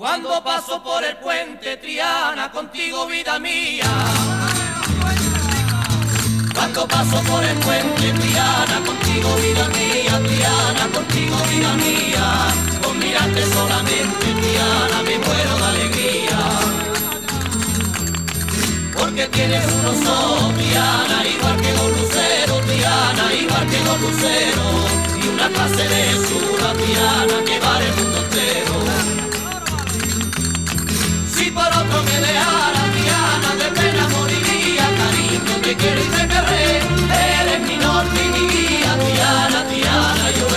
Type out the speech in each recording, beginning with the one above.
Cuando paso por el puente, Triana, contigo vida mía. Cuando paso por el puente, Triana, contigo vida mía, Triana, contigo vida mía. Con mirarte solamente, Triana, me muero de alegría. Porque tienes unos ojos, Triana, igual que los luceros, Triana, igual que los luceros. Y una clase de hechura, Triana, que vale el mundo entero. Si por otro me dejara, Triana, de pena moriría, cariño, te quiero y te querré. Eres mi norte y mi guía, Triana, Triana, yo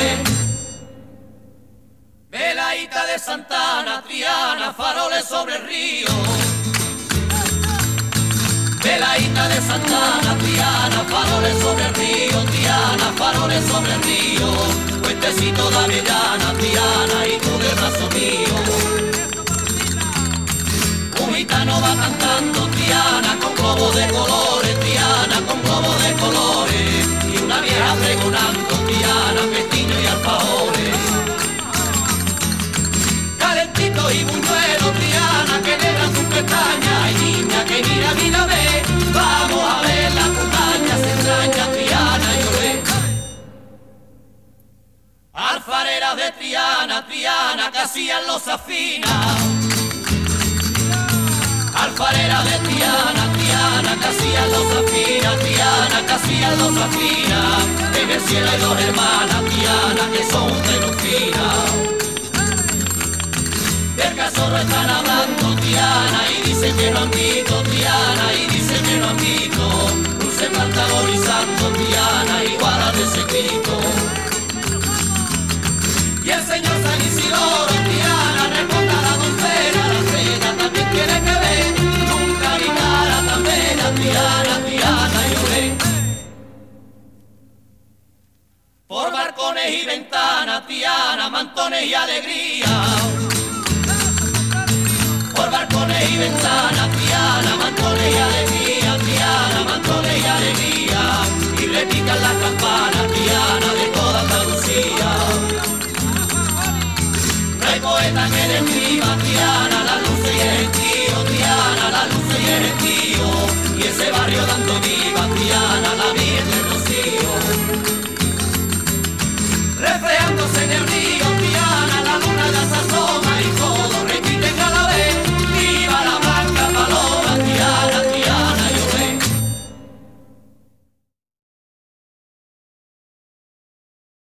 Velaíta de Santana, Triana, faroles sobre el río. Velaíta de Santana, Triana, faroles sobre el río, Triana, faroles sobre el río. Puentecito de Avellana, Triana, y tú de brazo mío. Un gitano va cantando, Triana, con globos de colores, Triana, con globos de colores. Y una vieja pregonando, Triana, pestiño y alfajores. Calentito y buñuelo, Triana, que negran sus pestañas. Ay, niña, que mira, ve, vamos a ver la montaña, se extraña, Triana, lloré. Alfareras de Triana, Triana, que hacían los afinas. Alfarera de Triana, Triana, que hacían los afinas, Triana, que hacían los afinas. En el cielo hay dos hermanas, Triana, que son de los finas. Del cazorro están hablando, Triana, y dicen que no han visto, Triana, y dicen que no han visto. Dulce protagonizando, Triana, igual a ese grito. Y el señor San Isidoro, Triana, responde a la doncella, la reina también quiere que ve. Nunca vi cara tan bella, Triana, Triana, lloré. Por balcones y ventanas, Triana, mantones y alegría. Por balcones y ventanas, Triana, mantones y alegría, Triana, mantones y alegría. Y repican las campanas, Triana, de toda Andalucía. No hay poeta que describa, Triana, la luz y el tío, Triana, la luz y el tío. Y ese barrio dando viva, Triana, la vida.